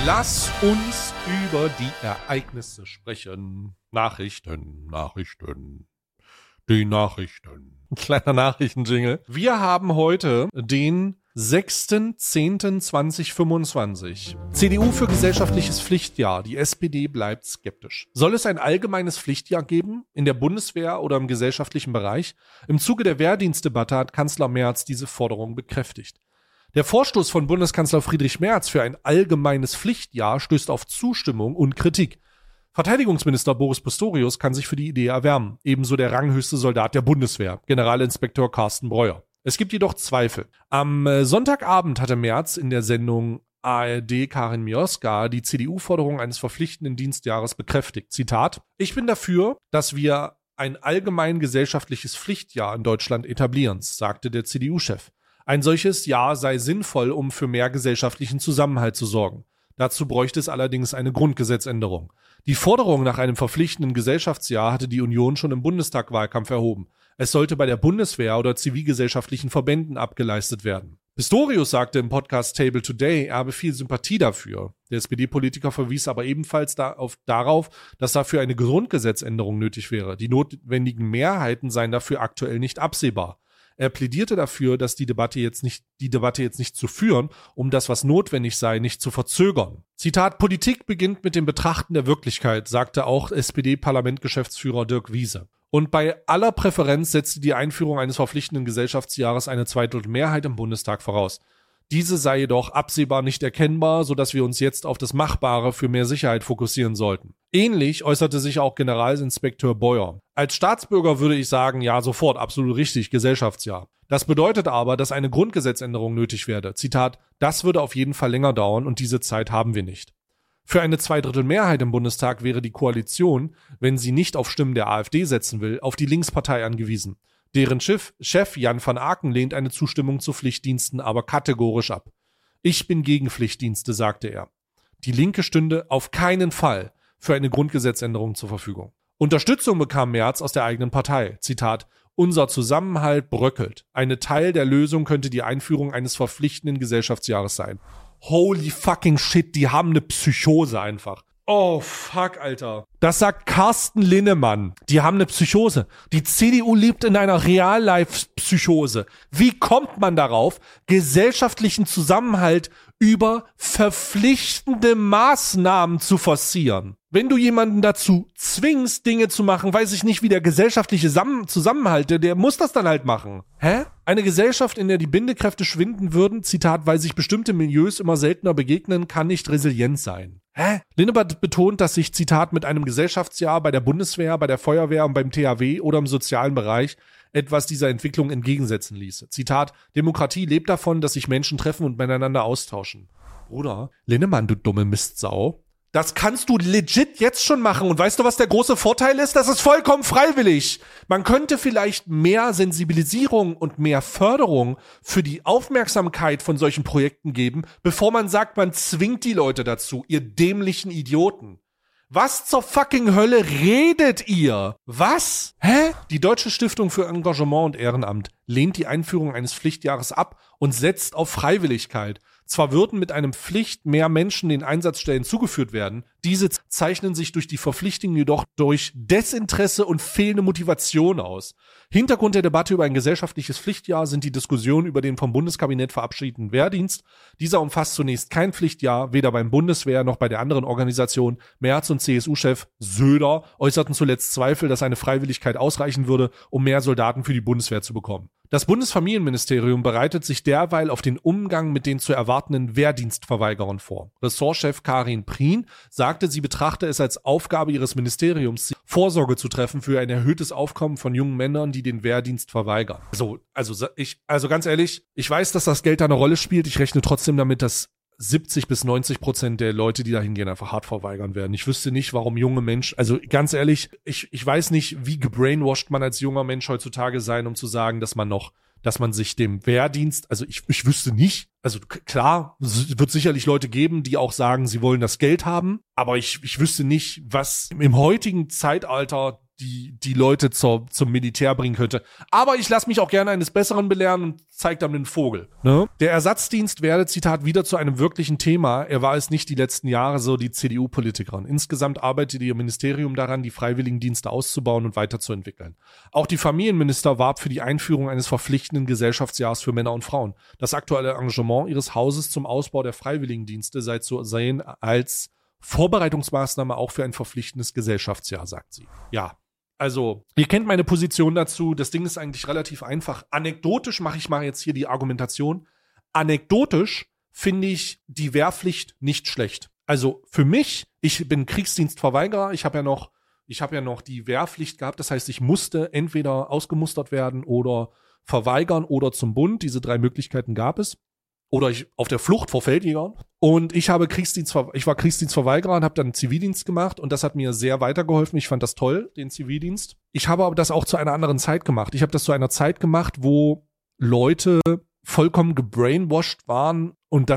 Lass uns über die Ereignisse sprechen. Nachrichten. Die Nachrichten. Ein kleiner Nachrichtenjingle. Wir haben heute den 6.10.2025. CDU für gesellschaftliches Pflichtjahr. Die SPD bleibt skeptisch. Soll es ein allgemeines Pflichtjahr geben? In der Bundeswehr oder im gesellschaftlichen Bereich? Im Zuge der Wehrdienstdebatte hat Kanzler Merz diese Forderung bekräftigt. Der Vorstoß von Bundeskanzler Friedrich Merz für ein allgemeines Pflichtjahr stößt auf Zustimmung und Kritik. Verteidigungsminister Boris Pistorius kann sich für die Idee erwärmen, ebenso der ranghöchste Soldat der Bundeswehr, Generalinspektor Carsten Breuer. Es gibt jedoch Zweifel. Am Sonntagabend hatte Merz in der Sendung ARD Karin Mioska die CDU-Forderung eines verpflichtenden Dienstjahres bekräftigt. Zitat: Ich bin dafür, dass wir ein allgemein gesellschaftliches Pflichtjahr in Deutschland etablieren, sagte der CDU-Chef. Ein solches Jahr sei sinnvoll, um für mehr gesellschaftlichen Zusammenhalt zu sorgen. Dazu bräuchte es allerdings eine Grundgesetzänderung. Die Forderung nach einem verpflichtenden Gesellschaftsjahr hatte die Union schon im Bundestag-Wahlkampf erhoben. Es sollte bei der Bundeswehr oder zivilgesellschaftlichen Verbänden abgeleistet werden. Pistorius sagte im Podcast Table Today, er habe viel Sympathie dafür. Der SPD-Politiker verwies aber ebenfalls darauf, dass dafür eine Grundgesetzänderung nötig wäre. Die notwendigen Mehrheiten seien dafür aktuell nicht absehbar. Er plädierte dafür, dass die Debatte jetzt nicht zu führen, um das, was notwendig sei, nicht zu verzögern. Zitat: Politik beginnt mit dem Betrachten der Wirklichkeit, sagte auch SPD-Parlamentgeschäftsführer Dirk Wiese. Und bei aller Präferenz setzte die Einführung eines verpflichtenden Gesellschaftsjahres eine Zweidrittelmehrheit im Bundestag voraus. Diese sei jedoch absehbar nicht erkennbar, sodass wir uns jetzt auf das Machbare für mehr Sicherheit fokussieren sollten. Ähnlich äußerte sich auch Generalinspekteur Breuer. Als Staatsbürger würde ich sagen, ja, sofort, absolut richtig, Gesellschaftsjahr. Das bedeutet aber, dass eine Grundgesetzänderung nötig werde. Zitat: Das würde auf jeden Fall länger dauern und diese Zeit haben wir nicht. Für eine Zweidrittelmehrheit im Bundestag wäre die Koalition, wenn sie nicht auf Stimmen der AfD setzen will, auf die Linkspartei angewiesen. Deren Chef Jan van Aken lehnt eine Zustimmung zu Pflichtdiensten aber kategorisch ab. Ich bin gegen Pflichtdienste, sagte er. Die Linke stünde auf keinen Fall für eine Grundgesetzänderung zur Verfügung. Unterstützung bekam Merz aus der eigenen Partei. Zitat: Unser Zusammenhalt bröckelt. Eine Teil der Lösung könnte die Einführung eines verpflichtenden Gesellschaftsjahres sein. Holy fucking shit, die haben eine Psychose einfach. Oh, fuck, Alter. Das sagt Carsten Linnemann. Die haben eine Psychose. Die CDU lebt in einer Real-Life-Psychose. Wie kommt man darauf, gesellschaftlichen Zusammenhalt über verpflichtende Maßnahmen zu forcieren? Wenn du jemanden dazu zwingst, Dinge zu machen, weiß ich nicht, wie der gesellschaftliche Zusammenhalt, der muss das dann halt machen. Hä? Eine Gesellschaft, in der die Bindekräfte schwinden würden, Zitat, weil sich bestimmte Milieus immer seltener begegnen, kann nicht resilient sein. Hä? Linnemann betont, dass sich, Zitat, mit einem Gesellschaftsjahr bei der Bundeswehr, bei der Feuerwehr und beim THW oder im sozialen Bereich etwas dieser Entwicklung entgegensetzen ließe. Zitat: Demokratie lebt davon, dass sich Menschen treffen und miteinander austauschen. Bruder, Linnemann, du dumme Mistsau. Das kannst du legit jetzt schon machen. Und weißt du, was der große Vorteil ist? Das ist vollkommen freiwillig. Man könnte vielleicht mehr Sensibilisierung und mehr Förderung für die Aufmerksamkeit von solchen Projekten geben, bevor man sagt, man zwingt die Leute dazu, ihr dämlichen Idioten. Was zur fucking Hölle redet ihr? Was? Hä? Die Deutsche Stiftung für Engagement und Ehrenamt lehnt die Einführung eines Pflichtjahres ab und setzt auf Freiwilligkeit. Zwar würden mit einem Pflicht mehr Menschen den Einsatzstellen zugeführt werden, diese zeichnen sich durch die Verpflichtung jedoch durch Desinteresse und fehlende Motivation aus. Hintergrund der Debatte über ein gesellschaftliches Pflichtjahr sind die Diskussionen über den vom Bundeskabinett verabschiedeten Wehrdienst. Dieser umfasst zunächst kein Pflichtjahr, weder beim Bundeswehr noch bei der anderen Organisation. Merz und CSU-Chef Söder äußerten zuletzt Zweifel, dass eine Freiwilligkeit ausreichen würde, um mehr Soldaten für die Bundeswehr zu bekommen. Das Bundesfamilienministerium bereitet sich derweil auf den Umgang mit den zu erwartenden Wehrdienstverweigerern vor. Ressortchef Karin Prien sagte, sie betrachte es als Aufgabe ihres Ministeriums, Vorsorge zu treffen für ein erhöhtes Aufkommen von jungen Männern, die den Wehrdienst verweigern. Also ganz ehrlich, ich weiß, dass das Geld da eine Rolle spielt. Ich rechne trotzdem damit, dass 70-90% der Leute, die da hingehen, einfach hart verweigern werden. Ich wüsste nicht, warum junge Menschen, also ganz ehrlich, ich weiß nicht, wie gebrainwashed man als junger Mensch heutzutage sein, um zu sagen, dass man sich dem Wehrdienst, also ich wüsste nicht, also klar, es wird sicherlich Leute geben, die auch sagen, sie wollen das Geld haben, aber ich wüsste nicht, was im heutigen Zeitalter die Leute zum Militär bringen könnte. Aber ich lasse mich auch gerne eines Besseren belehren und zeige dann den Vogel. Ne? Der Ersatzdienst werde, Zitat, wieder zu einem wirklichen Thema. Er war es nicht die letzten Jahre, so die CDU-Politikerin. Insgesamt arbeitet ihr Ministerium daran, die Freiwilligendienste auszubauen und weiterzuentwickeln. Auch die Familienminister warb für die Einführung eines verpflichtenden Gesellschaftsjahrs für Männer und Frauen. Das aktuelle Engagement ihres Hauses zum Ausbau der Freiwilligendienste sei zu sehen als Vorbereitungsmaßnahme auch für ein verpflichtendes Gesellschaftsjahr, sagt sie. Ja. Also, ihr kennt meine Position dazu. Das Ding ist eigentlich relativ einfach. Anekdotisch mache ich mal jetzt hier die Argumentation. Anekdotisch finde ich die Wehrpflicht nicht schlecht. Also für mich, ich bin Kriegsdienstverweigerer. Ich habe ja noch die Wehrpflicht gehabt. Das heißt, ich musste entweder ausgemustert werden oder verweigern oder zum Bund. Diese 3 Möglichkeiten gab es. Oder ich auf der Flucht vor Feldjägern. Und ich war Kriegsdienstverweigerer und habe dann Zivildienst gemacht und das hat mir sehr weitergeholfen. Ich fand das toll, den Zivildienst. Ich habe aber das auch zu einer anderen Zeit gemacht. Ich habe das zu einer Zeit gemacht, wo Leute vollkommen gebrainwashed waren und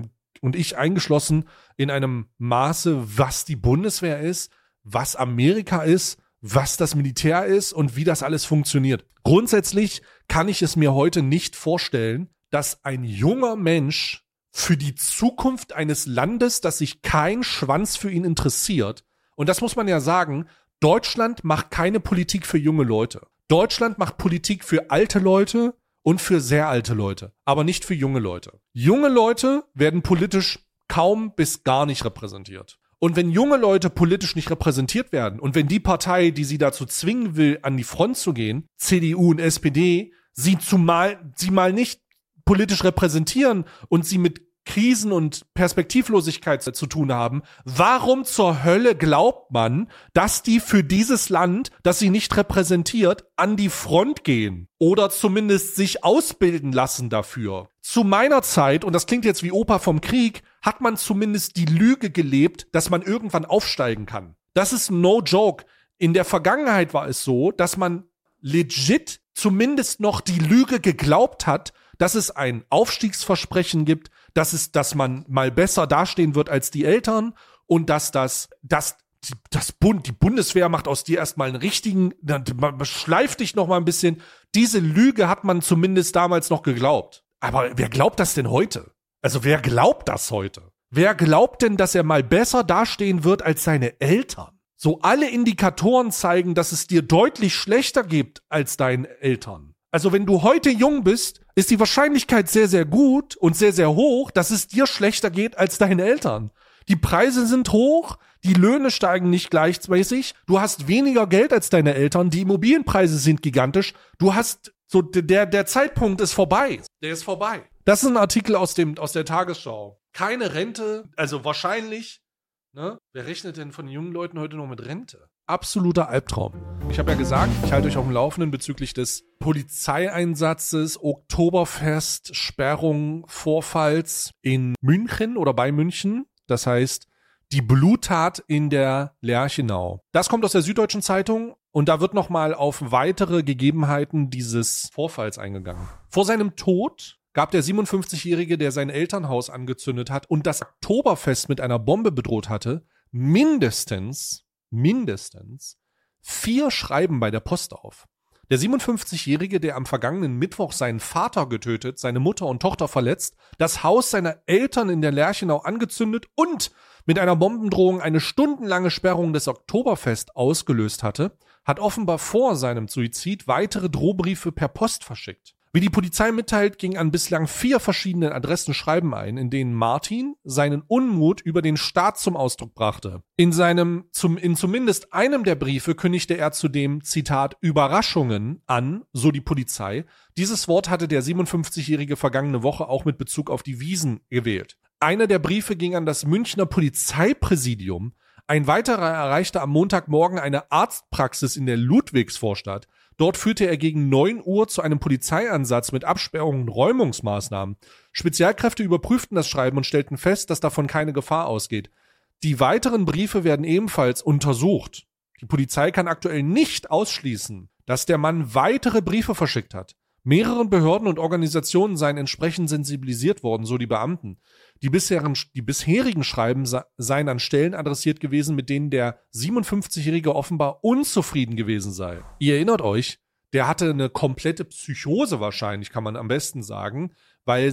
ich eingeschlossen in einem Maße, was die Bundeswehr ist, was Amerika ist, was das Militär ist und wie das alles funktioniert. Grundsätzlich kann ich es mir heute nicht vorstellen, dass ein junger Mensch für die Zukunft eines Landes, das sich kein Schwanz für ihn interessiert, und das muss man ja sagen, Deutschland macht keine Politik für junge Leute. Deutschland macht Politik für alte Leute und für sehr alte Leute, aber nicht für junge Leute. Junge Leute werden politisch kaum bis gar nicht repräsentiert. Und wenn junge Leute politisch nicht repräsentiert werden und wenn die Partei, die sie dazu zwingen will, an die Front zu gehen, CDU und SPD, sie mal nicht politisch repräsentieren und sie mit Krisen und Perspektivlosigkeit zu tun haben, warum zur Hölle glaubt man, dass die für dieses Land, das sie nicht repräsentiert, an die Front gehen oder zumindest sich ausbilden lassen dafür? Zu meiner Zeit, und das klingt jetzt wie Opa vom Krieg, hat man zumindest die Lüge gelebt, dass man irgendwann aufsteigen kann. Das ist no joke. In der Vergangenheit war es so, dass man legit zumindest noch die Lüge geglaubt hat, dass es ein Aufstiegsversprechen gibt, dass man mal besser dastehen wird als die Eltern und dass die Bundeswehr macht aus dir erstmal einen richtigen, man schleift dich noch mal ein bisschen. Diese Lüge hat man zumindest damals noch geglaubt. Aber wer glaubt das denn heute? Also wer glaubt das heute? Wer glaubt denn, dass er mal besser dastehen wird als seine Eltern? So alle Indikatoren zeigen, dass es dir deutlich schlechter geht als deinen Eltern. Also wenn du heute jung bist, ist die Wahrscheinlichkeit sehr, sehr gut und sehr, sehr hoch, dass es dir schlechter geht als deinen Eltern. Die Preise sind hoch, die Löhne steigen nicht gleichmäßig, du hast weniger Geld als deine Eltern, die Immobilienpreise sind gigantisch, du hast so, der Zeitpunkt ist vorbei. Der ist vorbei. Das ist ein Artikel aus der Tagesschau. Keine Rente, also wahrscheinlich, ne? Wer rechnet denn von den jungen Leuten heute noch mit Rente? Absoluter Albtraum. Ich habe ja gesagt, ich halte euch auf dem Laufenden bezüglich des Polizeieinsatzes, Oktoberfest, Sperrung, Vorfalls in München oder bei München. Das heißt, die Bluttat in der Lerchenau. Das kommt aus der Süddeutschen Zeitung und da wird nochmal auf weitere Gegebenheiten dieses Vorfalls eingegangen. Vor seinem Tod gab der 57-Jährige, der sein Elternhaus angezündet hat und das Oktoberfest mit einer Bombe bedroht hatte, mindestens 4 Schreiben bei der Post auf. Der 57-Jährige, der am vergangenen Mittwoch seinen Vater getötet, seine Mutter und Tochter verletzt, das Haus seiner Eltern in der Lerchenau angezündet und mit einer Bombendrohung eine stundenlange Sperrung des Oktoberfest ausgelöst hatte, hat offenbar vor seinem Suizid weitere Drohbriefe per Post verschickt. Wie die Polizei mitteilt, ging an bislang 4 verschiedenen Adressen Schreiben ein, in denen Martin seinen Unmut über den Staat zum Ausdruck brachte. In zumindest einem der Briefe kündigte er zudem, Zitat, Überraschungen an, so die Polizei. Dieses Wort hatte der 57-Jährige vergangene Woche auch mit Bezug auf die Wiesn gewählt. Einer der Briefe ging an das Münchner Polizeipräsidium. Ein weiterer erreichte am Montagmorgen eine Arztpraxis in der Ludwigsvorstadt. Dort führte er gegen 9 Uhr zu einem Polizeieinsatz mit Absperrungen und Räumungsmaßnahmen. Spezialkräfte überprüften das Schreiben und stellten fest, dass davon keine Gefahr ausgeht. Die weiteren Briefe werden ebenfalls untersucht. Die Polizei kann aktuell nicht ausschließen, dass der Mann weitere Briefe verschickt hat. Mehreren Behörden und Organisationen seien entsprechend sensibilisiert worden, so die Beamten. Die bisherigen Schreiben seien an Stellen adressiert gewesen, mit denen der 57-Jährige offenbar unzufrieden gewesen sei. Ihr erinnert euch, der hatte eine komplette Psychose wahrscheinlich, kann man am besten sagen, weil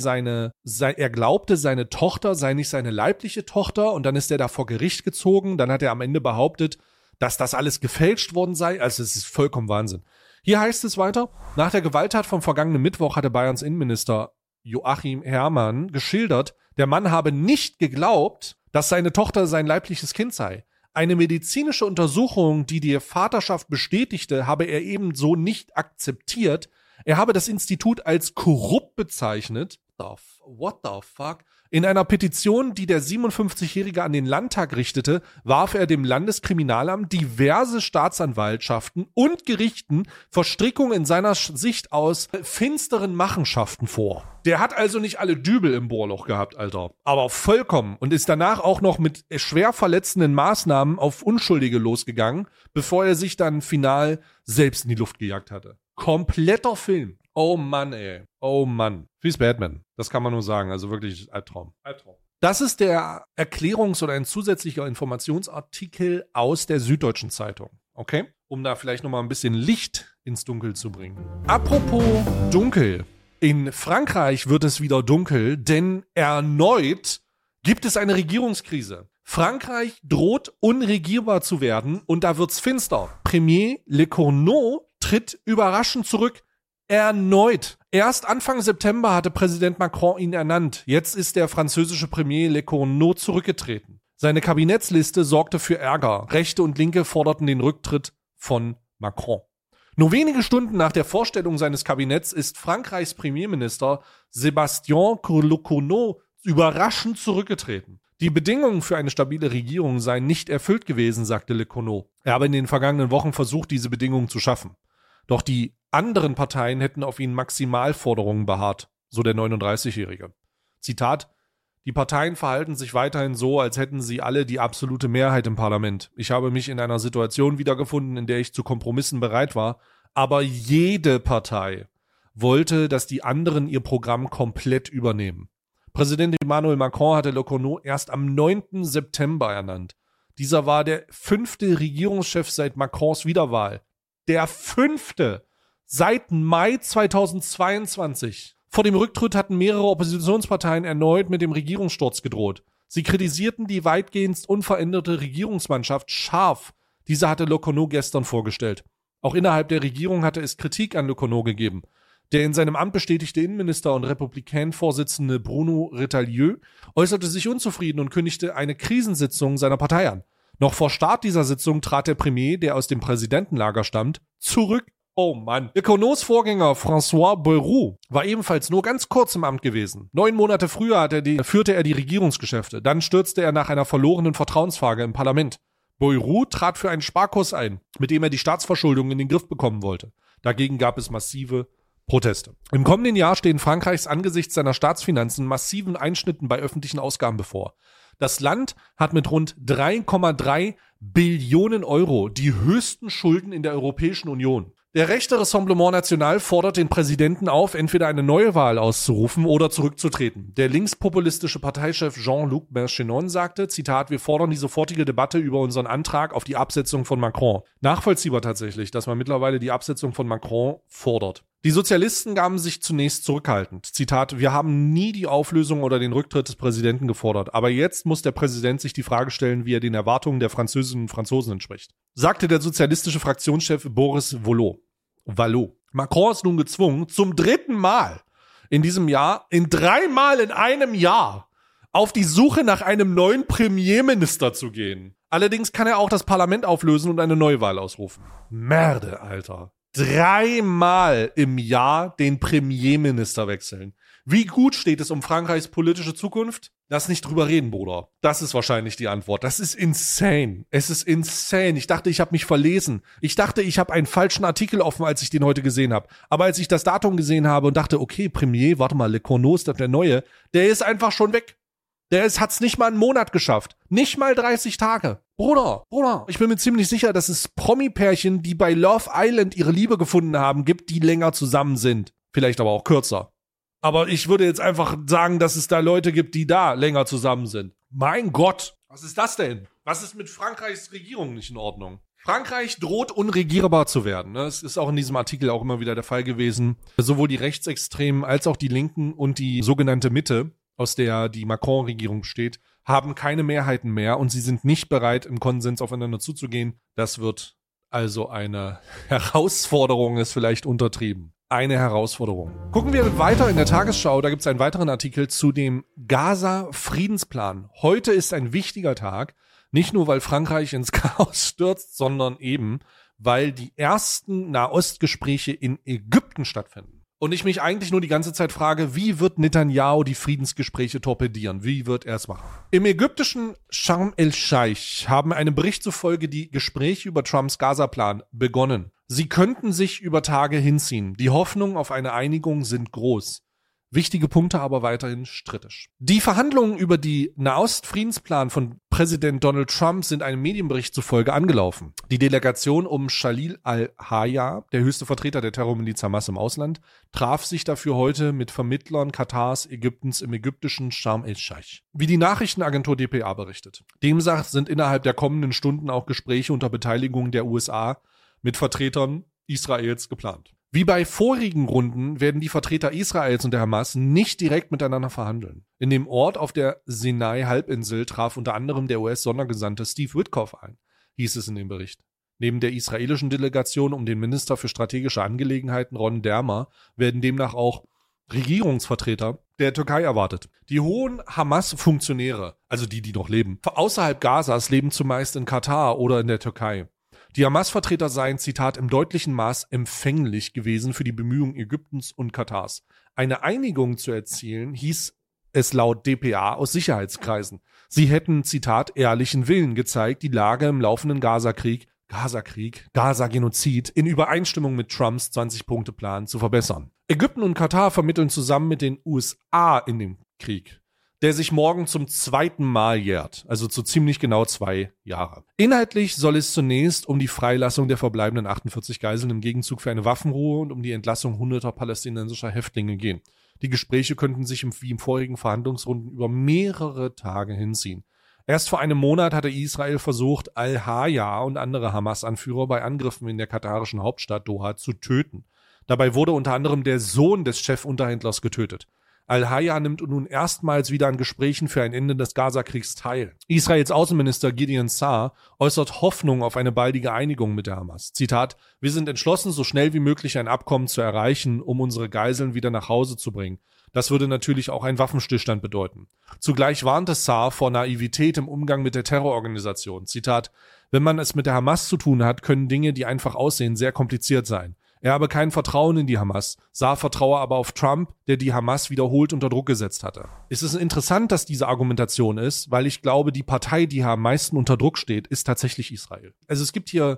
er glaubte, seine Tochter sei nicht seine leibliche Tochter und dann ist er da vor Gericht gezogen. Dann hat er am Ende behauptet, dass das alles gefälscht worden sei. Also es ist vollkommen Wahnsinn. Hier heißt es weiter, nach der Gewalttat vom vergangenen Mittwoch hatte Bayerns Innenminister Joachim Herrmann geschildert, der Mann habe nicht geglaubt, dass seine Tochter sein leibliches Kind sei. Eine medizinische Untersuchung, die die Vaterschaft bestätigte, habe er ebenso nicht akzeptiert. Er habe das Institut als korrupt bezeichnet. What the fuck? In einer Petition, die der 57-Jährige an den Landtag richtete, warf er dem Landeskriminalamt diverse Staatsanwaltschaften und Gerichten Verstrickung in seiner Sicht aus finsteren Machenschaften vor. Der hat also nicht alle Dübel im Bohrloch gehabt, Alter. Aber vollkommen. Und ist danach auch noch mit schwer verletzenden Maßnahmen auf Unschuldige losgegangen, bevor er sich dann final selbst in die Luft gejagt hatte. Kompletter Film. Oh Mann, ey. Oh Mann. Wie's Batman. Das kann man nur sagen. Also wirklich Albtraum. Das ist der Erklärungs- oder ein zusätzlicher Informationsartikel aus der Süddeutschen Zeitung. Okay? Um da vielleicht nochmal ein bisschen Licht ins Dunkel zu bringen. Apropos dunkel. In Frankreich wird es wieder dunkel, denn erneut gibt es eine Regierungskrise. Frankreich droht unregierbar zu werden und da wird's finster. Premier Lecornu tritt überraschend zurück. Erneut. Erst Anfang September hatte Präsident Macron ihn ernannt. Jetzt ist der französische Premier Lecornu zurückgetreten. Seine Kabinettsliste sorgte für Ärger. Rechte und Linke forderten den Rücktritt von Macron. Nur wenige Stunden nach der Vorstellung seines Kabinetts ist Frankreichs Premierminister Sébastien Lecornu überraschend zurückgetreten. Die Bedingungen für eine stabile Regierung seien nicht erfüllt gewesen, sagte Lecornu. Er habe in den vergangenen Wochen versucht, diese Bedingungen zu schaffen. Doch die anderen Parteien hätten auf ihn Maximalforderungen beharrt, so der 39-Jährige. Zitat: Die Parteien verhalten sich weiterhin so, als hätten sie alle die absolute Mehrheit im Parlament. Ich habe mich in einer Situation wiedergefunden, in der ich zu Kompromissen bereit war, aber jede Partei wollte, dass die anderen ihr Programm komplett übernehmen. Präsident Emmanuel Macron hatte Lecornu erst am 9. September ernannt. Dieser war der 5. Regierungschef seit Macrons Wiederwahl. Der 5. seit Mai 2022. Vor dem Rücktritt hatten mehrere Oppositionsparteien erneut mit dem Regierungssturz gedroht. Sie kritisierten die weitgehend unveränderte Regierungsmannschaft scharf. Diese hatte Lecornu gestern vorgestellt. Auch innerhalb der Regierung hatte es Kritik an Lecornu gegeben. Der in seinem Amt bestätigte Innenminister und Republikaner-Vorsitzende Bruno Retailleau äußerte sich unzufrieden und kündigte eine Krisensitzung seiner Partei an. Noch vor Start dieser Sitzung trat der Premier, der aus dem Präsidentenlager stammt, zurück. Oh Mann. Lecornus Vorgänger François Bayrou war ebenfalls nur ganz kurz im Amt gewesen. 9 Monate früher führte er die Regierungsgeschäfte. Dann stürzte er nach einer verlorenen Vertrauensfrage im Parlament. Bayrou trat für einen Sparkurs ein, mit dem er die Staatsverschuldung in den Griff bekommen wollte. Dagegen gab es massive Proteste. Im kommenden Jahr stehen Frankreichs angesichts seiner Staatsfinanzen massiven Einschnitten bei öffentlichen Ausgaben bevor. Das Land hat mit rund 3,3 Billionen Euro die höchsten Schulden in der Europäischen Union. Der rechte Rassemblement National fordert den Präsidenten auf, entweder eine neue Wahl auszurufen oder zurückzutreten. Der linkspopulistische Parteichef Jean-Luc Mélenchon sagte, Zitat, wir fordern die sofortige Debatte über unseren Antrag auf die Absetzung von Macron. Nachvollziehbar tatsächlich, dass man mittlerweile die Absetzung von Macron fordert. Die Sozialisten gaben sich zunächst zurückhaltend. Zitat, wir haben nie die Auflösung oder den Rücktritt des Präsidenten gefordert. Aber jetzt muss der Präsident sich die Frage stellen, wie er den Erwartungen der Französinnen und Franzosen entspricht. Sagte der sozialistische Fraktionschef Boris Vallot. Macron ist nun gezwungen, zum 3. Mal in diesem Jahr, 3 Mal in einem Jahr, auf die Suche nach einem neuen Premierminister zu gehen. Allerdings kann er auch das Parlament auflösen und eine Neuwahl ausrufen. Merde, Alter. 3 Mal im Jahr den Premierminister wechseln. Wie gut steht es um Frankreichs politische Zukunft? Lass nicht drüber reden, Bruder. Das ist wahrscheinlich die Antwort. Das ist insane. Es ist insane. Ich dachte, ich habe mich verlesen. Ich dachte, ich habe einen falschen Artikel offen, als ich den heute gesehen habe. Aber als ich das Datum gesehen habe und dachte, okay, Premier, warte mal, Lecornu ist das der Neue, der ist einfach schon weg. Hat's nicht mal einen Monat geschafft. Nicht mal 30 Tage. Bruder, ich bin mir ziemlich sicher, dass es Promi-Pärchen, die bei Love Island ihre Liebe gefunden haben, gibt, die länger zusammen sind. vielleicht aber auch kürzer. Aber ich würde jetzt einfach sagen, dass es da Leute gibt, die da länger zusammen sind. Mein Gott, was ist das denn? Was ist mit Frankreichs Regierung nicht in Ordnung? Frankreich droht unregierbar zu werden. Es ist auch in diesem Artikel auch immer wieder der Fall gewesen. Sowohl die Rechtsextremen als auch die Linken und die sogenannte Mitte, aus der die Macron-Regierung besteht, haben keine Mehrheiten mehr und sie sind nicht bereit, im Konsens aufeinander zuzugehen. Das wird also eine Herausforderung, ist vielleicht untertrieben. Eine Herausforderung. Gucken wir weiter in der Tagesschau. Da gibt es einen weiteren Artikel zu dem Gaza-Friedensplan. Heute ist ein wichtiger Tag. Nicht nur, weil Frankreich ins Chaos stürzt, sondern eben, weil die ersten Nahostgespräche in Ägypten stattfinden. Und ich mich eigentlich nur die ganze Zeit frage, wie wird Netanyahu die Friedensgespräche torpedieren? Wie wird er es machen? Im ägyptischen Sharm el-Sheikh haben einem Bericht zufolge die Gespräche über Trumps Gaza-Plan begonnen. Sie könnten sich über Tage hinziehen. Die Hoffnungen auf eine Einigung sind groß. Wichtige Punkte aber weiterhin strittig. Die Verhandlungen über die Nahost-Friedensplan von Präsident Donald Trump sind einem Medienbericht zufolge angelaufen. Die Delegation um Khalil al-Hayya, der höchste Vertreter der Terrormiliz Hamas im Ausland, traf sich dafür heute mit Vermittlern Katars, Ägyptens im ägyptischen Sharm el-Sheikh. Wie die Nachrichtenagentur dpa berichtet. Demnach sind innerhalb der kommenden Stunden auch Gespräche unter Beteiligung der USA mit Vertretern Israels geplant. Wie bei vorigen Runden werden die Vertreter Israels und der Hamas nicht direkt miteinander verhandeln. In dem Ort auf der Sinai-Halbinsel traf unter anderem der US-Sondergesandte Steve Witkoff ein, hieß es in dem Bericht. Neben der israelischen Delegation um den Minister für strategische Angelegenheiten Ron Dermer werden demnach auch Regierungsvertreter der Türkei erwartet. Die hohen Hamas-Funktionäre, also die noch leben, außerhalb Gazas leben zumeist in Katar oder in der Türkei. Die Hamas-Vertreter seien, Zitat, im deutlichen Maß empfänglich gewesen für die Bemühungen Ägyptens und Katars. Eine Einigung zu erzielen, hieß es laut dpa aus Sicherheitskreisen. Sie hätten, Zitat, ehrlichen Willen gezeigt, die Lage im laufenden Gaza-Genozid in Übereinstimmung mit Trumps 20-Punkte-Plan zu verbessern. Ägypten und Katar vermitteln zusammen mit den USA in dem Krieg, der sich morgen zum zweiten Mal jährt, also zu ziemlich genau 2 Jahre. Inhaltlich soll es zunächst um die Freilassung der verbleibenden 48 Geiseln im Gegenzug für eine Waffenruhe und um die Entlassung hunderter palästinensischer Häftlinge gehen. Die Gespräche könnten sich wie im vorigen Verhandlungsrunden über mehrere Tage hinziehen. Erst vor einem Monat hatte Israel versucht, al-Hayya und andere Hamas-Anführer bei Angriffen in der katarischen Hauptstadt Doha zu töten. Dabei wurde unter anderem der Sohn des Chefunterhändlers getötet. Al-Hayya nimmt nun erstmals wieder an Gesprächen für ein Ende des Gaza-Kriegs teil. Israels Außenminister Gideon Sa'ar äußert Hoffnung auf eine baldige Einigung mit der Hamas. Zitat: Wir sind entschlossen, so schnell wie möglich ein Abkommen zu erreichen, um unsere Geiseln wieder nach Hause zu bringen. Das würde natürlich auch einen Waffenstillstand bedeuten. Zugleich warnte Sa'ar vor Naivität im Umgang mit der Terrororganisation. Zitat: Wenn man es mit der Hamas zu tun hat, können Dinge, die einfach aussehen, sehr kompliziert sein. Er habe kein Vertrauen in die Hamas, Sa'ar vertraue aber auf Trump, der die Hamas wiederholt unter Druck gesetzt hatte. Es ist interessant, dass diese Argumentation ist, weil ich glaube, die Partei, die am meisten unter Druck steht, ist tatsächlich Israel. Also es gibt hier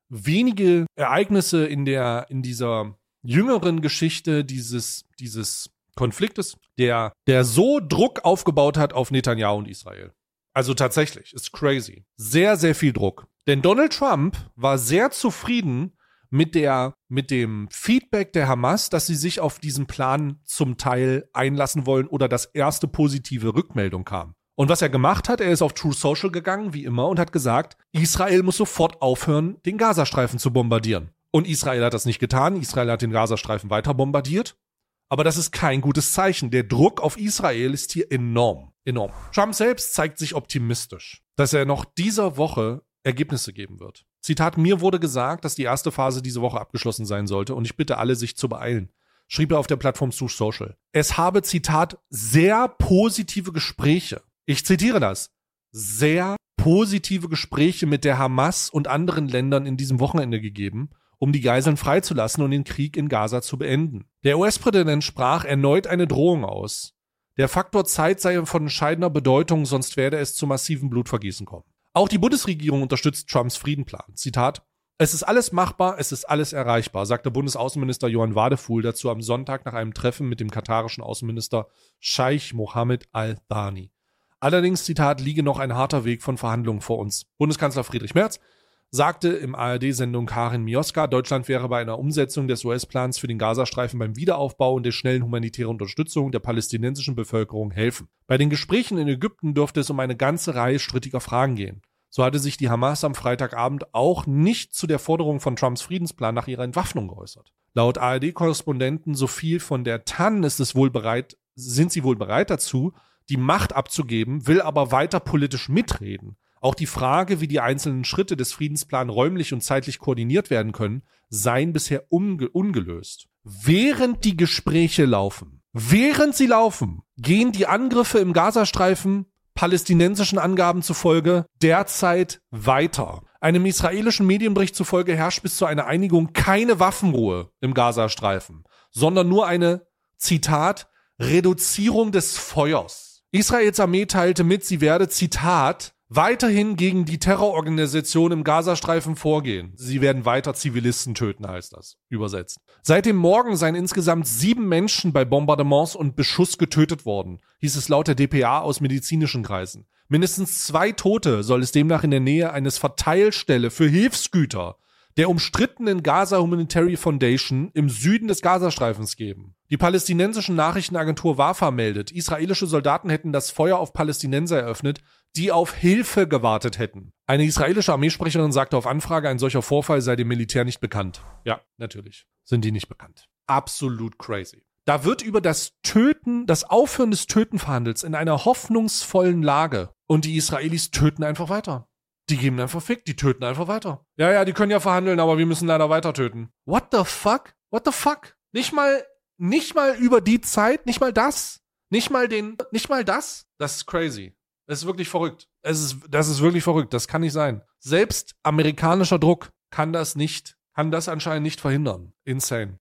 wenige Ereignisse in dieser jüngeren Geschichte dieses Konfliktes, der so Druck aufgebaut hat auf Netanyahu und Israel. Also tatsächlich, ist crazy. Sehr, sehr viel Druck. Denn Donald Trump war sehr zufrieden mit dem Feedback der Hamas, dass sie sich auf diesen Plan zum Teil einlassen wollen oder dass erste positive Rückmeldung kam. Und was er gemacht hat, er ist auf True Social gegangen, wie immer, und hat gesagt, Israel muss sofort aufhören, den Gazastreifen zu bombardieren. Und Israel hat das nicht getan. Israel hat den Gazastreifen weiter bombardiert. Aber das ist kein gutes Zeichen. Der Druck auf Israel ist hier enorm. Enorm. Trump selbst zeigt sich optimistisch, dass er noch dieser Woche Ergebnisse geben wird. Zitat: Mir wurde gesagt, dass die erste Phase diese Woche abgeschlossen sein sollte und ich bitte alle, sich zu beeilen, schrieb er auf der Plattform True Social. Es habe, Zitat, sehr positive Gespräche. Ich zitiere das. Sehr positive Gespräche mit der Hamas und anderen Ländern in diesem Wochenende gegeben, um die Geiseln freizulassen und den Krieg in Gaza zu beenden. Der US-Präsident sprach erneut eine Drohung aus. Der Faktor Zeit sei von entscheidender Bedeutung, sonst werde es zu massiven Blutvergießen kommen. Auch die Bundesregierung unterstützt Trumps Friedenplan. Zitat: Es ist alles machbar, es ist alles erreichbar, sagte Bundesaußenminister Johann Wadefuhl dazu am Sonntag nach einem Treffen mit dem katarischen Außenminister Scheich Mohammed al-Thani. Allerdings, Zitat, liege noch ein harter Weg von Verhandlungen vor uns. Bundeskanzler Friedrich Merz sagte im ARD-Sendung Karin Mioska, Deutschland wäre bei einer Umsetzung des US-Plans für den Gazastreifen beim Wiederaufbau und der schnellen humanitären Unterstützung der palästinensischen Bevölkerung helfen. Bei den Gesprächen in Ägypten dürfte es um eine ganze Reihe strittiger Fragen gehen. So hatte sich die Hamas am Freitagabend auch nicht zu der Forderung von Trumps Friedensplan nach ihrer Entwaffnung geäußert. Laut ARD-Korrespondenten Sophie von der Tann sind sie wohl bereit dazu, die Macht abzugeben, will aber weiter politisch mitreden. Auch die Frage, wie die einzelnen Schritte des Friedensplans räumlich und zeitlich koordiniert werden können, seien bisher ungelöst. Während die Gespräche laufen, gehen die Angriffe im Gazastreifen palästinensischen Angaben zufolge derzeit weiter. Einem israelischen Medienbericht zufolge herrscht bis zu einer Einigung keine Waffenruhe im Gazastreifen, sondern nur eine, Zitat, Reduzierung des Feuers. Israels Armee teilte mit, sie werde, Zitat, weiterhin gegen die Terrororganisation im Gazastreifen vorgehen. Sie werden weiter Zivilisten töten, heißt das, übersetzt. Seit dem Morgen seien insgesamt 7 Menschen bei Bombardements und Beschuss getötet worden, hieß es laut der dpa aus medizinischen Kreisen. Mindestens 2 Tote soll es demnach in der Nähe eines Verteilstelle für Hilfsgüter der umstrittenen Gaza Humanitarian Foundation im Süden des Gazastreifens geben. Die palästinensische Nachrichtenagentur WAFA meldet, israelische Soldaten hätten das Feuer auf Palästinenser eröffnet, die auf Hilfe gewartet hätten. Eine israelische Armeesprecherin sagte auf Anfrage, ein solcher Vorfall sei dem Militär nicht bekannt. Ja, natürlich sind die nicht bekannt. Absolut crazy. Da wird über das Aufhören des Töten verhandelt in einer hoffnungsvollen Lage. Und die Israelis töten einfach weiter. Die geben einfach Fick, die töten einfach weiter. Ja, die können ja verhandeln, aber wir müssen leider weiter töten. What the fuck? Nicht mal über die Zeit, nicht mal das. Nicht mal das. Das ist crazy. Das ist wirklich verrückt. Das ist wirklich verrückt. Das kann nicht sein. Selbst amerikanischer Druck kann das anscheinend nicht verhindern. Insane.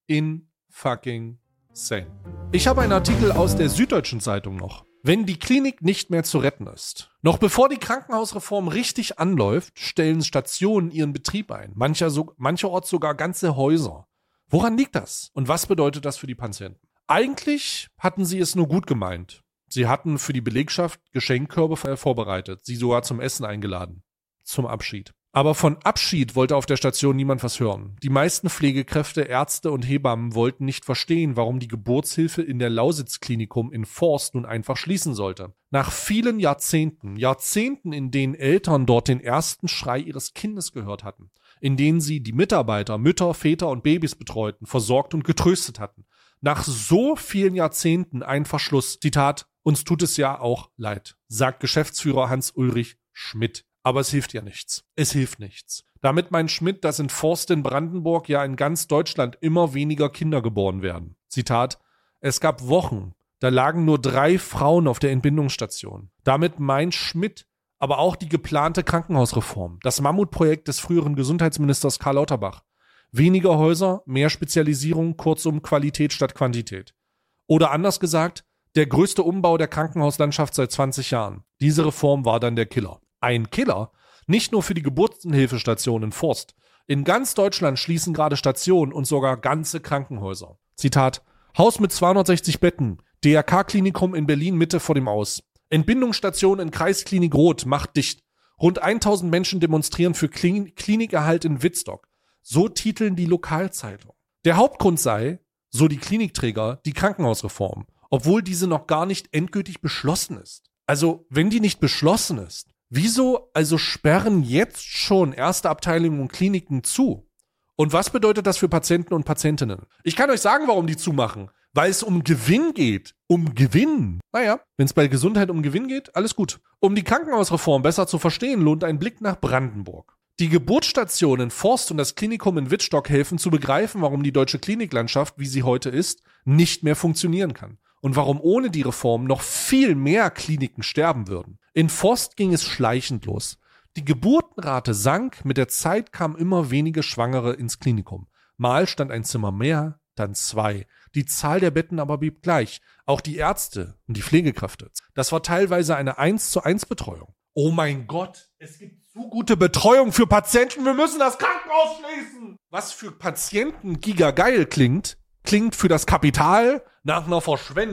Fucking sane. Ich habe einen Artikel aus der Süddeutschen Zeitung noch. Wenn die Klinik nicht mehr zu retten ist. Noch bevor die Krankenhausreform richtig anläuft, stellen Stationen ihren Betrieb ein. Mancherorts sogar ganze Häuser. Woran liegt das? Und was bedeutet das für die Patienten? Eigentlich hatten sie es nur gut gemeint. Sie hatten für die Belegschaft Geschenkkörbe vorbereitet, sie sogar zum Essen eingeladen. Zum Abschied. Aber von Abschied wollte auf der Station niemand was hören. Die meisten Pflegekräfte, Ärzte und Hebammen wollten nicht verstehen, warum die Geburtshilfe in der Lausitz-Klinikum in Forst nun einfach schließen sollte. Nach vielen Jahrzehnten, in denen Eltern dort den ersten Schrei ihres Kindes gehört hatten, in denen sie die Mitarbeiter, Mütter, Väter und Babys betreuten, versorgt und getröstet hatten. Nach so vielen Jahrzehnten ein Verschluss. Zitat, uns tut es ja auch leid, sagt Geschäftsführer Hans-Ulrich Schmidt. Aber es hilft ja nichts. Es hilft nichts. Damit meint Schmidt, dass in Forst in Brandenburg ja in ganz Deutschland immer weniger Kinder geboren werden. Zitat, es gab Wochen, da lagen nur 3 Frauen auf der Entbindungsstation. Damit meint Schmidt aber auch die geplante Krankenhausreform, das Mammutprojekt des früheren Gesundheitsministers Karl Lauterbach. Weniger Häuser, mehr Spezialisierung, kurzum Qualität statt Quantität. Oder anders gesagt, der größte Umbau der Krankenhauslandschaft seit 20 Jahren. Diese Reform war dann der Killer. Ein Killer, nicht nur für die Geburtenhilfestationen in Forst. In ganz Deutschland schließen gerade Stationen und sogar ganze Krankenhäuser. Zitat, Haus mit 260 Betten, DRK-Klinikum in Berlin Mitte vor dem Aus. Entbindungsstation in Kreisklinik Roth macht dicht. Rund 1000 Menschen demonstrieren für Klinikerhalt in Wittstock. So titeln die Lokalzeitungen. Der Hauptgrund sei, so die Klinikträger, die Krankenhausreform, obwohl diese noch gar nicht endgültig beschlossen ist. Also, wenn die nicht beschlossen ist, wieso also sperren jetzt schon erste Abteilungen und Kliniken zu? Und was bedeutet das für Patienten und Patientinnen? Ich kann euch sagen, warum die zumachen. Weil es um Gewinn geht. Um Gewinn. Naja, wenn es bei Gesundheit um Gewinn geht, alles gut. Um die Krankenhausreform besser zu verstehen, lohnt ein Blick nach Brandenburg. Die Geburtsstation in Forst und das Klinikum in Wittstock helfen zu begreifen, warum die deutsche Kliniklandschaft, wie sie heute ist, nicht mehr funktionieren kann. Und warum ohne die Reform noch viel mehr Kliniken sterben würden. In Forst ging es schleichend los. Die Geburtenrate sank, mit der Zeit kamen immer weniger Schwangere ins Klinikum. Mal stand ein Zimmer mehr, dann 2. Die Zahl der Betten aber blieb gleich. Auch die Ärzte und die Pflegekräfte. Das war teilweise eine 1:1 Betreuung. Oh mein Gott, es gibt so gute Betreuung für Patienten, wir müssen das Krankenhaus schließen. Was für Patienten gigageil klingt für das Kapital nach einer Verschwendung.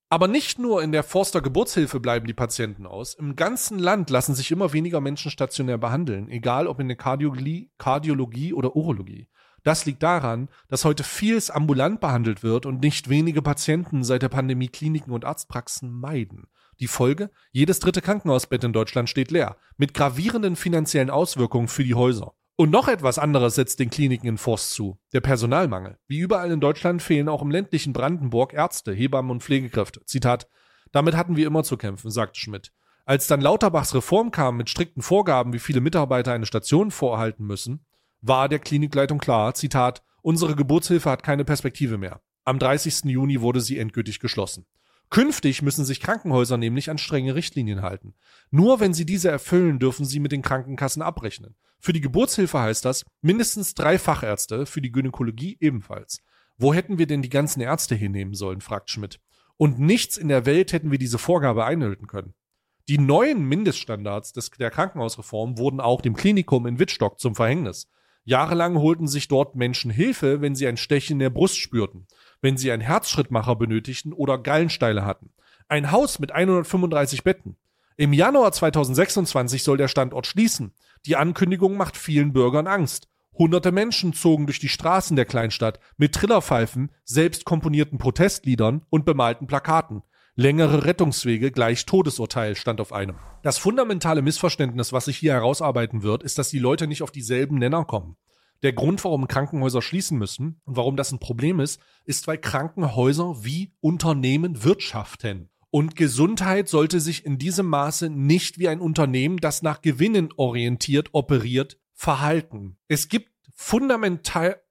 Aber nicht nur in der Forster Geburtshilfe bleiben die Patienten aus. Im ganzen Land lassen sich immer weniger Menschen stationär behandeln, egal ob in der Kardiologie oder Urologie. Das liegt daran, dass heute vieles ambulant behandelt wird und nicht wenige Patienten seit der Pandemie Kliniken und Arztpraxen meiden. Die Folge? Jedes dritte Krankenhausbett in Deutschland steht leer, mit gravierenden finanziellen Auswirkungen für die Häuser. Und noch etwas anderes setzt den Kliniken in Forst zu: der Personalmangel. Wie überall in Deutschland fehlen auch im ländlichen Brandenburg Ärzte, Hebammen und Pflegekräfte. Zitat: Damit hatten wir immer zu kämpfen, sagte Schmidt. Als dann Lauterbachs Reform kam mit strikten Vorgaben, wie viele Mitarbeiter eine Station vorhalten müssen, war der Klinikleitung klar, Zitat: Unsere Geburtshilfe hat keine Perspektive mehr. Am 30. Juni wurde sie endgültig geschlossen. Künftig müssen sich Krankenhäuser nämlich an strenge Richtlinien halten. Nur wenn sie diese erfüllen, dürfen sie mit den Krankenkassen abrechnen. Für die Geburtshilfe heißt das mindestens 3 Fachärzte, für die Gynäkologie ebenfalls. Wo hätten wir denn die ganzen Ärzte hinnehmen sollen, fragt Schmidt. Und nichts in der Welt hätten wir diese Vorgabe einhalten können. Die neuen Mindeststandards der Krankenhausreform wurden auch dem Klinikum in Wittstock zum Verhängnis. Jahrelang holten sich dort Menschen Hilfe, wenn sie ein Stechen in der Brust spürten, wenn sie einen Herzschrittmacher benötigten oder Gallensteile hatten. Ein Haus mit 135 Betten. Im Januar 2026 soll der Standort schließen. Die Ankündigung macht vielen Bürgern Angst. Hunderte Menschen zogen durch die Straßen der Kleinstadt mit Trillerpfeifen, selbst komponierten Protestliedern und bemalten Plakaten. Längere Rettungswege gleich Todesurteil stand auf einem. Das fundamentale Missverständnis, was sich hier herausarbeiten wird, ist, dass die Leute nicht auf dieselben Nenner kommen. Der Grund, warum Krankenhäuser schließen müssen und warum das ein Problem ist, weil Krankenhäuser wie Unternehmen wirtschaften. Und Gesundheit sollte sich in diesem Maße nicht wie ein Unternehmen, das nach Gewinnen orientiert operiert, verhalten. Es gibt fundamentale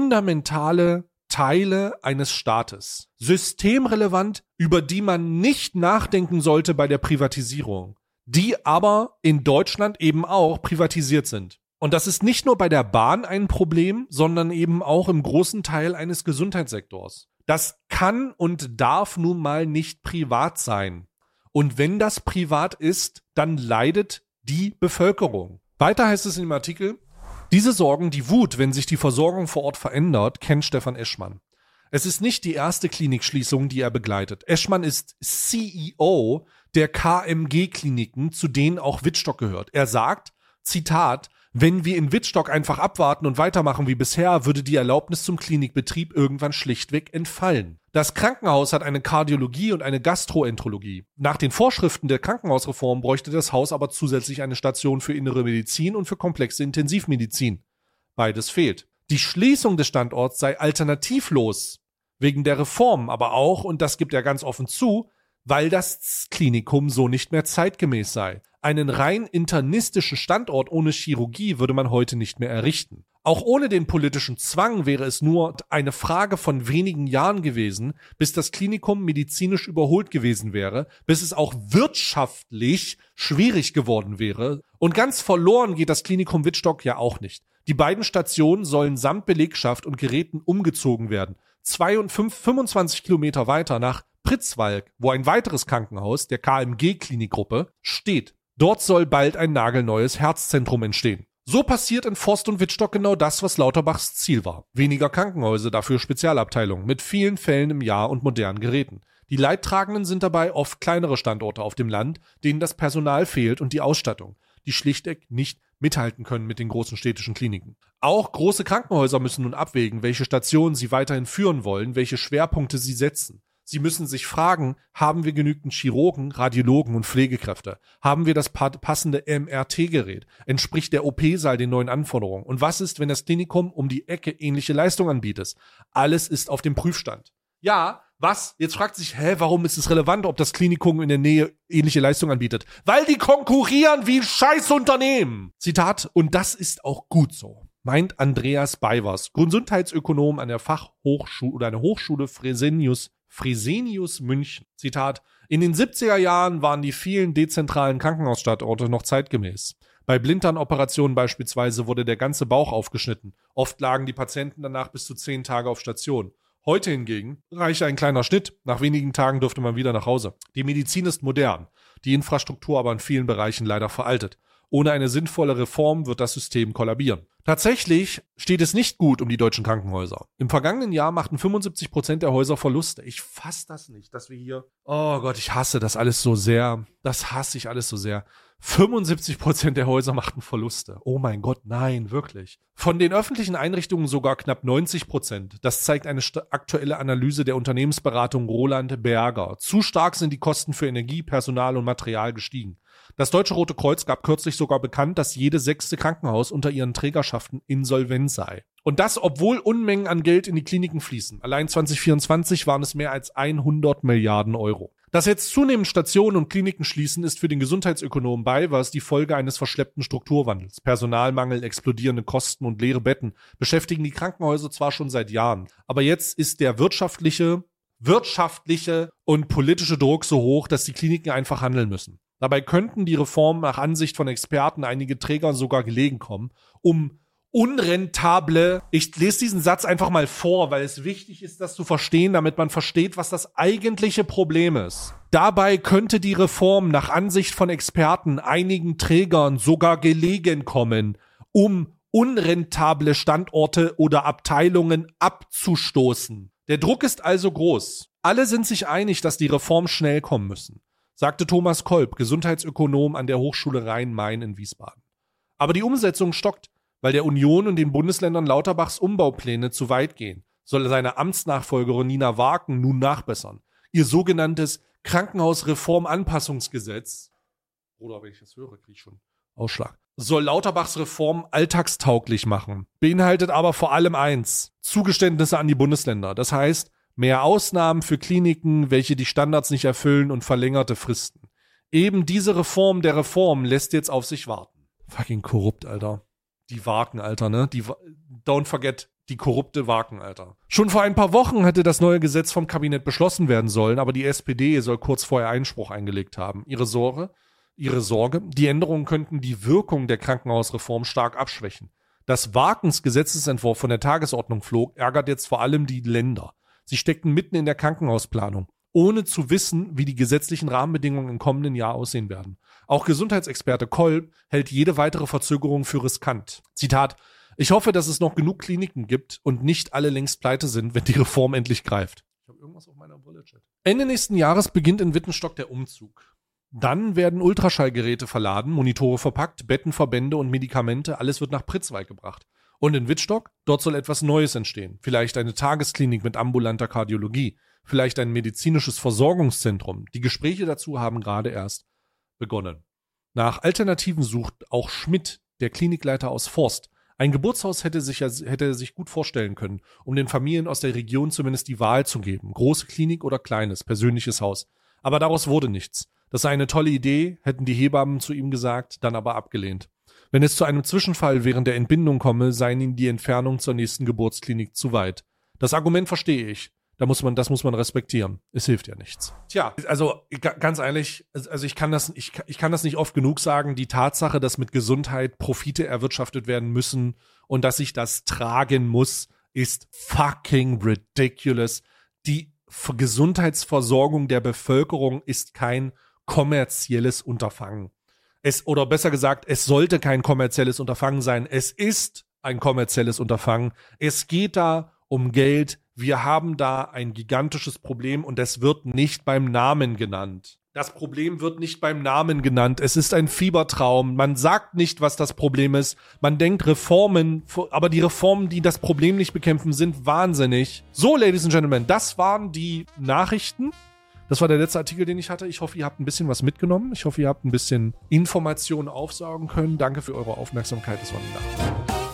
Teile eines Staates, systemrelevant, über die man nicht nachdenken sollte bei der Privatisierung, die aber in Deutschland eben auch privatisiert sind. Und das ist nicht nur bei der Bahn ein Problem, sondern eben auch im großen Teil eines Gesundheitssektors. Das kann und darf nun mal nicht privat sein. Und wenn das privat ist, dann leidet die Bevölkerung. Weiter heißt es in dem Artikel: Diese Sorgen, die Wut, wenn sich die Versorgung vor Ort verändert, kennt Stefan Eschmann. Es ist nicht die erste Klinikschließung, die er begleitet. Eschmann ist CEO der KMG-Kliniken, zu denen auch Wittstock gehört. Er sagt, Zitat: Wenn wir in Wittstock einfach abwarten und weitermachen wie bisher, würde die Erlaubnis zum Klinikbetrieb irgendwann schlichtweg entfallen. Das Krankenhaus hat eine Kardiologie und eine Gastroenterologie. Nach den Vorschriften der Krankenhausreform bräuchte das Haus aber zusätzlich eine Station für innere Medizin und für komplexe Intensivmedizin. Beides fehlt. Die Schließung des Standorts sei alternativlos, wegen der Reform, aber auch, und das gibt er ganz offen zu, weil das Klinikum so nicht mehr zeitgemäß sei. Einen rein internistischen Standort ohne Chirurgie würde man heute nicht mehr errichten. Auch ohne den politischen Zwang wäre es nur eine Frage von wenigen Jahren gewesen, bis das Klinikum medizinisch überholt gewesen wäre, bis es auch wirtschaftlich schwierig geworden wäre. Und ganz verloren geht das Klinikum Wittstock ja auch nicht. Die beiden Stationen sollen samt Belegschaft und Geräten umgezogen werden. 25 Kilometer weiter nach Pritzwalk, wo ein weiteres Krankenhaus, der KMG-Klinikgruppe, steht. Dort soll bald ein nagelneues Herzzentrum entstehen. So passiert in Forst und Wittstock genau das, was Lauterbachs Ziel war. Weniger Krankenhäuser, dafür Spezialabteilungen mit vielen Fällen im Jahr und modernen Geräten. Die Leidtragenden sind dabei oft kleinere Standorte auf dem Land, denen das Personal fehlt und die Ausstattung, die schlichtweg nicht mithalten können mit den großen städtischen Kliniken. Auch große Krankenhäuser müssen nun abwägen, welche Stationen sie weiterhin führen wollen, welche Schwerpunkte sie setzen. Sie müssen sich fragen, haben wir genügend Chirurgen, Radiologen und Pflegekräfte? Haben wir das passende MRT-Gerät? Entspricht der OP-Saal den neuen Anforderungen? Und was ist, wenn das Klinikum um die Ecke ähnliche Leistung anbietet? Alles ist auf dem Prüfstand. Ja, was? Jetzt fragt sich, warum ist es relevant, ob das Klinikum in der Nähe ähnliche Leistung anbietet? Weil die konkurrieren wie Scheißunternehmen. Zitat, und das ist auch gut so, meint Andreas Beivers, Gesundheitsökonom an der Fachhochschule oder einer Hochschule Fresenius München. Zitat: In den 70er Jahren waren die vielen dezentralen Krankenhausstandorte noch zeitgemäß. Bei Blinddarmoperationen beispielsweise wurde der ganze Bauch aufgeschnitten. Oft lagen die Patienten danach bis zu 10 Tage auf Station. Heute hingegen reichte ein kleiner Schnitt. Nach wenigen Tagen durfte man wieder nach Hause. Die Medizin ist modern, die Infrastruktur aber in vielen Bereichen leider veraltet. Ohne eine sinnvolle Reform wird das System kollabieren. Tatsächlich steht es nicht gut um die deutschen Krankenhäuser. Im vergangenen Jahr machten 75% der Häuser Verluste. Ich fasse das nicht, dass wir hier... Oh Gott, ich hasse das alles so sehr. Das hasse ich alles so sehr. 75% der Häuser machten Verluste. Oh mein Gott, nein, wirklich. Von den öffentlichen Einrichtungen sogar knapp 90%. Das zeigt eine aktuelle Analyse der Unternehmensberatung Roland Berger. Zu stark sind die Kosten für Energie, Personal und Material gestiegen. Das Deutsche Rote Kreuz gab kürzlich sogar bekannt, dass jede 6. Krankenhaus unter ihren Trägerschaften insolvent sei. Und das, obwohl Unmengen an Geld in die Kliniken fließen. Allein 2024 waren es mehr als 100 Milliarden Euro. Dass jetzt zunehmend Stationen und Kliniken schließen, ist für den Gesundheitsökonomen Baywers die Folge eines verschleppten Strukturwandels. Personalmangel, explodierende Kosten und leere Betten beschäftigen die Krankenhäuser zwar schon seit Jahren, aber jetzt ist der wirtschaftliche und politische Druck so hoch, dass die Kliniken einfach handeln müssen. Dabei könnten die Reformen nach Ansicht von Experten einige Trägern sogar gelegen kommen, um unrentable, ich lese diesen Satz einfach mal vor, weil es wichtig ist, das zu verstehen, damit man versteht, was das eigentliche Problem ist. Dabei könnte die Reform nach Ansicht von Experten einigen Trägern sogar gelegen kommen, um unrentable Standorte oder Abteilungen abzustoßen. Der Druck ist also groß. Alle sind sich einig, dass die Reformen schnell kommen müssen, sagte Thomas Kolb, Gesundheitsökonom an der Hochschule Rhein-Main in Wiesbaden. Aber die Umsetzung stockt, weil der Union und den Bundesländern Lauterbachs Umbaupläne zu weit gehen, soll seine Amtsnachfolgerin Nina Waken nun nachbessern. Ihr sogenanntes Krankenhausreformanpassungsgesetz, oder wenn ich das höre, kriege ich schon Ausschlag, soll Lauterbachs Reform alltagstauglich machen, beinhaltet aber vor allem eins: Zugeständnisse an die Bundesländer. Das heißt, mehr Ausnahmen für Kliniken, welche die Standards nicht erfüllen, und verlängerte Fristen. Eben diese Reform der Reform lässt jetzt auf sich warten. Fucking korrupt, Alter. Die Waken, Alter, ne? Don't forget, die korrupte Waken, Alter. Schon vor ein paar Wochen hätte das neue Gesetz vom Kabinett beschlossen werden sollen, aber die SPD soll kurz vorher Einspruch eingelegt haben. Ihre Sorge, die Änderungen könnten die Wirkung der Krankenhausreform stark abschwächen. Dass Wakens Gesetzesentwurf von der Tagesordnung flog, ärgert jetzt vor allem die Länder. Sie steckten mitten in der Krankenhausplanung, ohne zu wissen, wie die gesetzlichen Rahmenbedingungen im kommenden Jahr aussehen werden. Auch Gesundheitsexperte Kolb hält jede weitere Verzögerung für riskant. Zitat: Ich hoffe, dass es noch genug Kliniken gibt und nicht alle längst pleite sind, wenn die Reform endlich greift. Ich habe irgendwas auf meiner Brille, Chat. Ende nächsten Jahres beginnt in Wittenstock der Umzug. Dann werden Ultraschallgeräte verladen, Monitore verpackt, Betten, Verbände und Medikamente, alles wird nach Pritzwalk gebracht. Und in Wittstock, dort soll etwas Neues entstehen. Vielleicht eine Tagesklinik mit ambulanter Kardiologie, vielleicht ein medizinisches Versorgungszentrum. Die Gespräche dazu haben gerade erst begonnen. Nach Alternativen sucht auch Schmidt, der Klinikleiter aus Forst. Ein Geburtshaus hätte er sich gut vorstellen können, um den Familien aus der Region zumindest die Wahl zu geben. Große Klinik oder kleines, persönliches Haus. Aber daraus wurde nichts. Das sei eine tolle Idee, hätten die Hebammen zu ihm gesagt, dann aber abgelehnt. Wenn es zu einem Zwischenfall während der Entbindung komme, seien ihnen die Entfernung zur nächsten Geburtsklinik zu weit. Das Argument verstehe ich. Das muss man respektieren. Es hilft ja nichts. Tja, also ganz ehrlich, also ich kann das nicht oft genug sagen. Die Tatsache, dass mit Gesundheit Profite erwirtschaftet werden müssen und dass sich das tragen muss, ist fucking ridiculous. Die Gesundheitsversorgung der Bevölkerung ist kein kommerzielles Unterfangen. Oder besser gesagt, es sollte kein kommerzielles Unterfangen sein. Es ist ein kommerzielles Unterfangen. Es geht da um Geld. Wir haben da ein gigantisches Problem und es wird nicht beim Namen genannt. Das Problem wird nicht beim Namen genannt. Es ist ein Fiebertraum. Man sagt nicht, was das Problem ist. Man denkt Reformen, aber die Reformen, die das Problem nicht bekämpfen, sind wahnsinnig. So, Ladies and Gentlemen, das waren die Nachrichten. Das war der letzte Artikel, den ich hatte. Ich hoffe, ihr habt ein bisschen was mitgenommen. Ich hoffe, ihr habt ein bisschen Informationen aufsaugen können. Danke für eure Aufmerksamkeit. Das war die Nachricht.